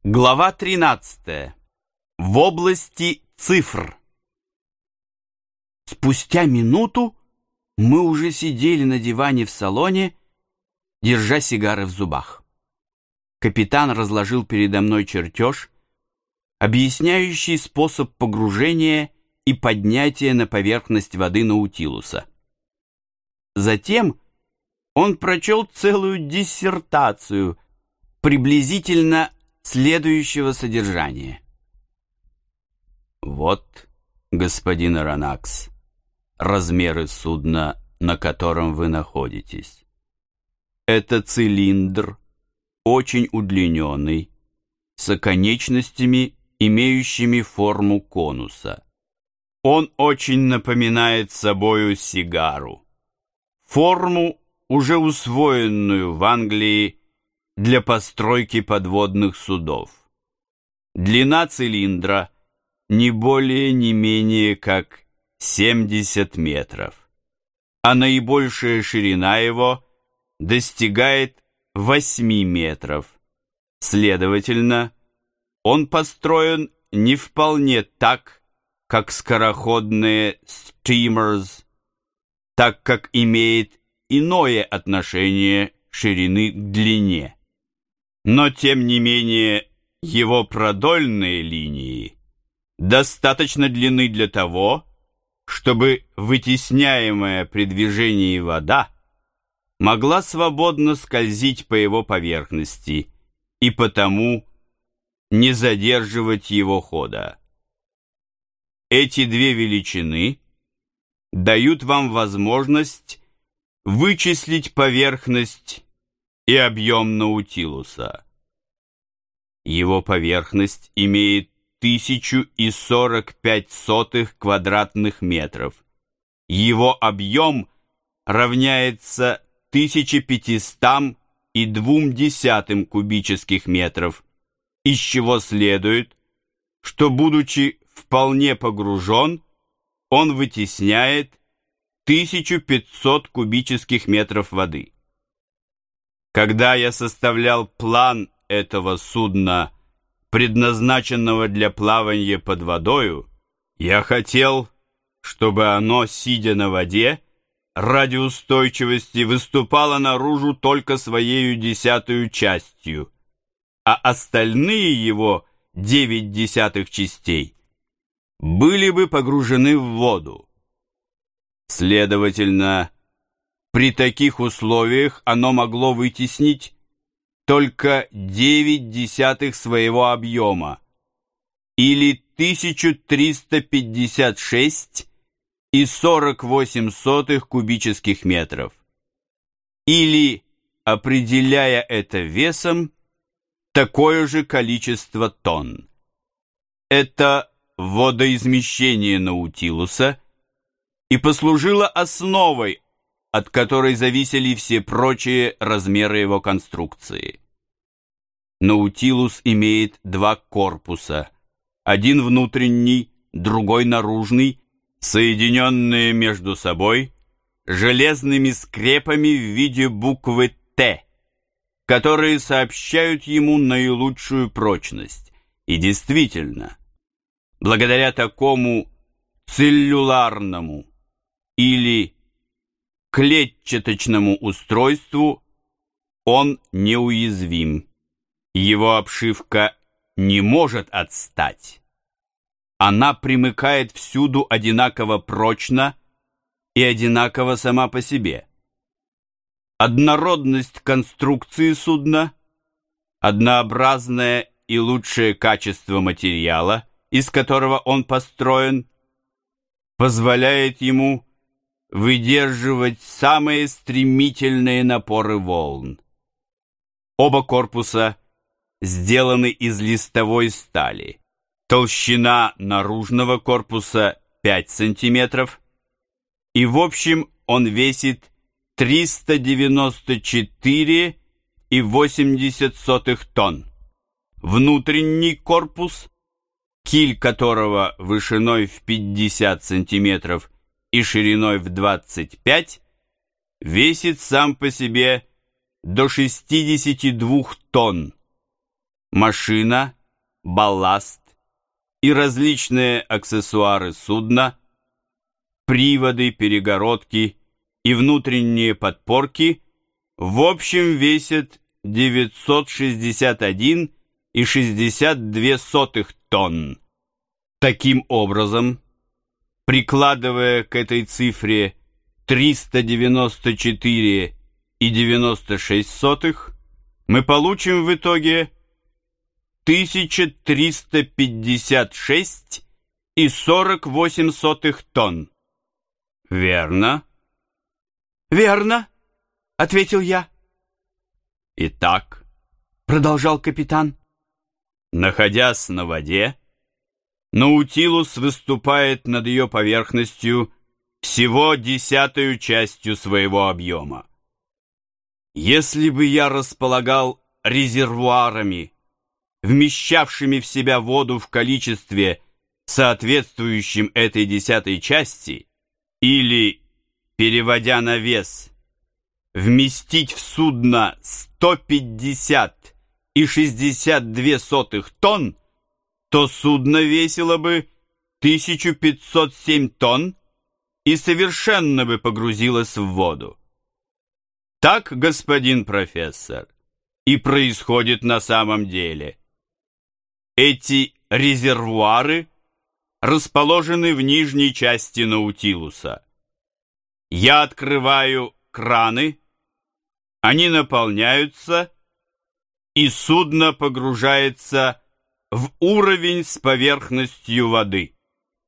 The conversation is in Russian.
Глава 13. В области цифр. Спустя минуту мы уже сидели на диване в салоне, держа сигары в зубах. Капитан разложил передо мной чертеж, объясняющий способ погружения и поднятия на поверхность воды Наутилуса. Затем он прочел целую диссертацию, приблизительно следующего содержания. Вот, господин Аронакс, размеры судна, на котором вы находитесь. Это цилиндр, очень удлиненный, с оконечностями, имеющими форму конуса. Он очень напоминает собою сигару, форму, уже усвоенную в Англии для постройки подводных судов. Длина цилиндра не более не менее как 70 метров, а наибольшая ширина его достигает 8 метров. Следовательно, он построен не вполне так, как скороходные steamers, так как имеет иное отношение ширины к длине. Но, тем не менее, его продольные линии достаточно длинны для того, чтобы вытесняемая при движении вода могла свободно скользить по его поверхности и потому не задерживать его хода. Эти две величины дают вам возможность вычислить поверхность и объем Наутилуса. Его поверхность имеет 1045 квадратных метров. Его объем равняется 1502 кубических метров, из чего следует, что, будучи вполне погружен, он вытесняет 1500 кубических метров воды. Когда я составлял план этого судна, предназначенного для плавания под водою, я хотел, чтобы оно, сидя на воде, ради устойчивости выступало наружу только своею 10-ю частью, а остальные его 9 частей были бы погружены в воду. Следовательно, при таких условиях оно могло вытеснить только 9 своего объема, или 1356,48 кубических метров, или, определяя это весом, такое же количество тонн. Это водоизмещение Наутилуса и послужило основой, от которой зависели все прочие размеры его конструкции. Наутилус имеет два корпуса, один внутренний, другой наружный, соединенные между собой железными скрепами в виде буквы «Т», которые сообщают ему наилучшую прочность. И действительно, благодаря такому целлюларному или клетчаточному устройству он неуязвим. Его обшивка не может отстать. Она примыкает всюду одинаково прочно и одинаково сама по себе. Однородность конструкции судна, однообразное и лучшее качество материала, из которого он построен, позволяет ему выдерживать самые стремительные напоры волн. Оба корпуса сделаны из листовой стали. Толщина наружного корпуса 5 сантиметров, и в общем он весит 394,80 тонн. Внутренний корпус, киль которого вышиной в 50 сантиметров и шириной в 25, весит сам по себе до 62 тонн. машина, балласт и различные аксессуары судна, приводы, перегородки и внутренние подпорки в общем весят 961,62 тонн. Таким образом, прикладывая к этой цифре 394,96, мы получим в итоге 1356,48 тонн. Верно? Верно, ответил я. Итак, Продолжал капитан. находясь на воде, Наутилус выступает над ее поверхностью всего 1/10 частью своего объема. Если бы я располагал резервуарами, вмещавшими в себя воду в количестве, соответствующем этой 1/10 части, или, переводя на вес, вместить в судно 150,62 тонн, то судно весило бы 1507 тонн и совершенно бы погрузилось в воду. Так, господин профессор, и происходит на самом деле. Эти резервуары расположены в нижней части Наутилуса. Я открываю краны, они наполняются, и судно погружается в уровень с поверхностью воды.